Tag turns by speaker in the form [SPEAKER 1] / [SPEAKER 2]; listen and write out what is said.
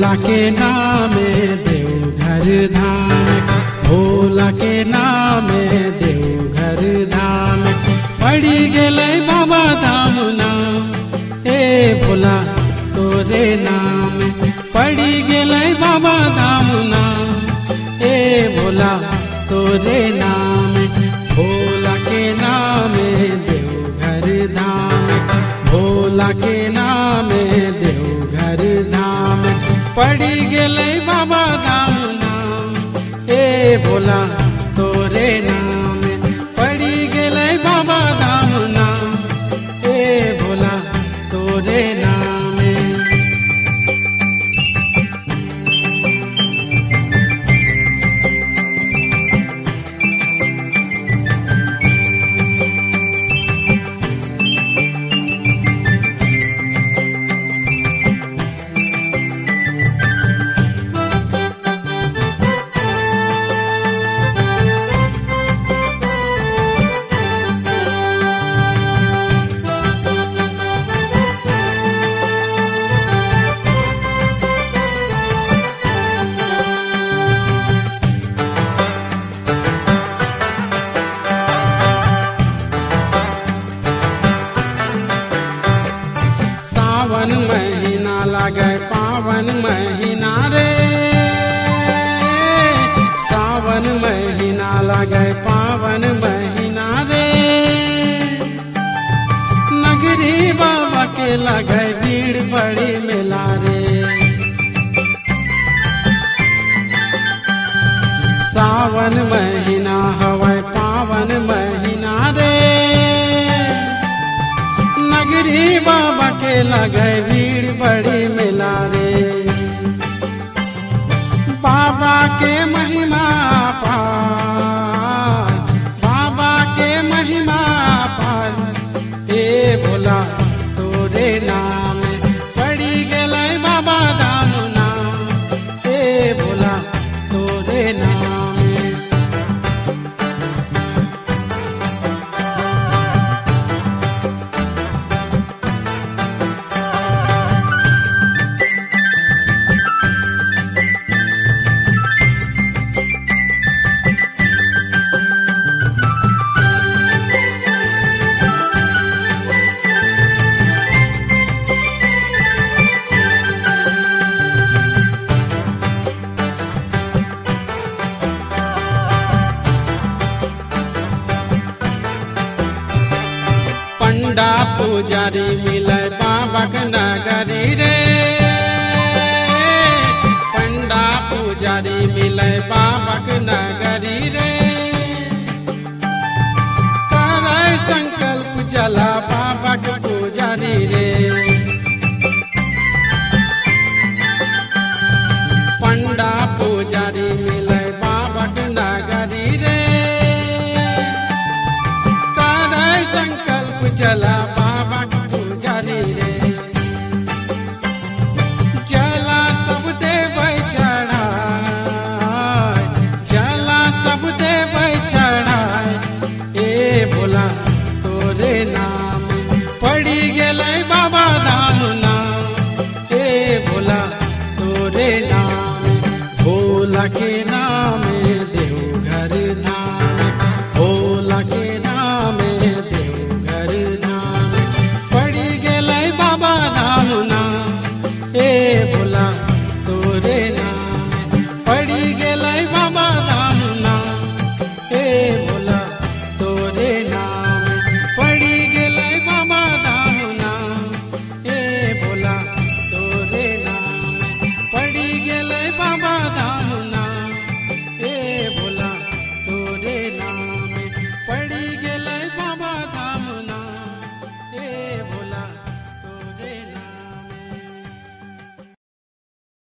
[SPEAKER 1] भोला के नामे देवघर धाम, भोला के नामे देवघर धाम, पड़ी गेलै बाबा धाम नाम। ए भोला तोरे नाम पड़ी गेलै बाबा धाम नाम। ए भोला तोरे नाम, भोला के नामे देवघर धाम, भोला के नामे देवघर धाम, पड़ी गेलै बाबा धाम नाम। ए भोला तोरे नाम पड़ी गेलै बाबा धाम नाम। ए भोला तोरे नाम। सावन महीना लागे पावन महीना रे, सावन महीना लागे पावन महीना रे, नगरी बाबा के लागे भीड़ बड़ी मेला रे। सावन महीना हवे पावन महीना रे, नगरी बाबा के लगे भीड़ बड़ी मेला रे। बाबा के महिमा पार, बाबा के महिमा पार। ए भोला तोरे नाम पड़ी गेलै बाबा धाम नाम। ए भोला तोरे नाम। पंडा पुजारी मिले बाबा के नगरी रे, पंडा पुजारी मिले बाबा के नगरी रे, करे संकल्प जला बाबा के पुजारी रे। पंडा पुजारी मिले बाबा के नगरी रे, करे संकल्प जला बाबा के पुजारी रे।